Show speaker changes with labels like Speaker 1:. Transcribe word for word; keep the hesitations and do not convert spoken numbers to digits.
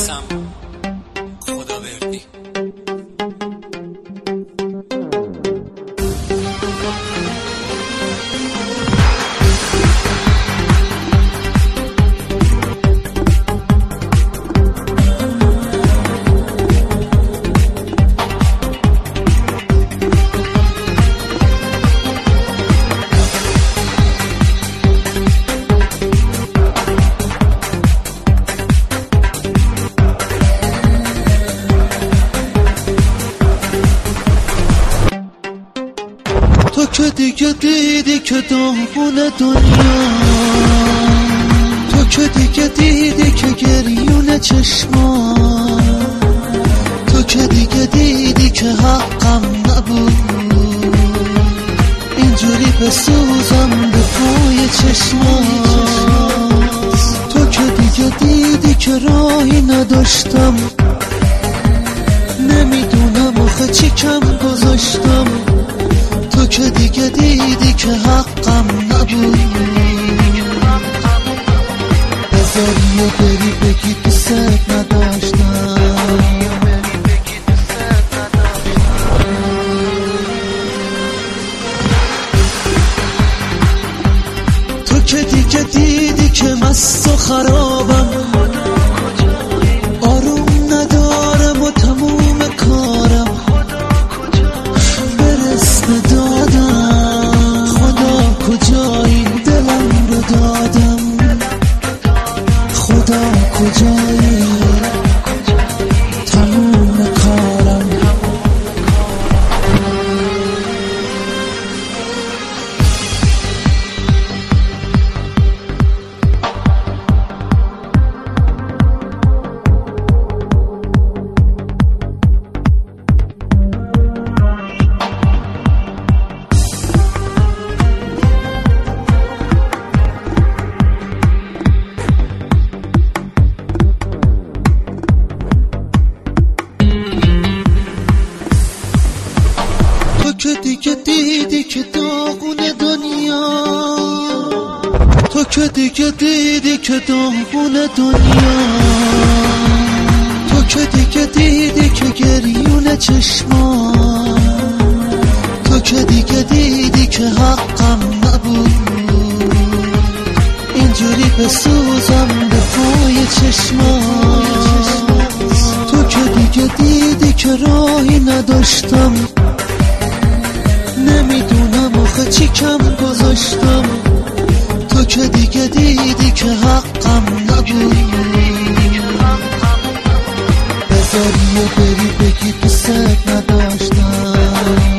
Speaker 1: قسم خدا بردی.
Speaker 2: تو که دیگه دیدی که داغون دنیا، تو که دیگه دیدی که گریون چشما، تو که دیگه دیدی که حقم نبود اینجوری بسوزم به پای چشما. تو که دیگه دیدی که راهی نداشتم، نمیدونم آخه چی کم گذاشتم. تو که دیگه دیدی که حقم نبود، بذاری و بری بگی دوست نداشتم. تو که دیگه دیدی که مست و خرابم، آروم ندارم و تموم کارم برسن دادم. خدا کجایی دلم رو دادم، خدا کجایی تموم کارم. تو که دیگه دیدی که داغون دنیا، تو که دیگه دیدی که داغون دنیا، تو که دیگه دیدی که گریون چشما، تو که دیگه دیدی که حقم نبود اینجوری بسوزم به پای چشما. تو که دیگه دیدی که راهی نداشتم، نمیدونم آخه چی کم گذاشتم. تو که دیگه دیدی که حقم نبود، بذاری و بری بگی دوست نداشتم.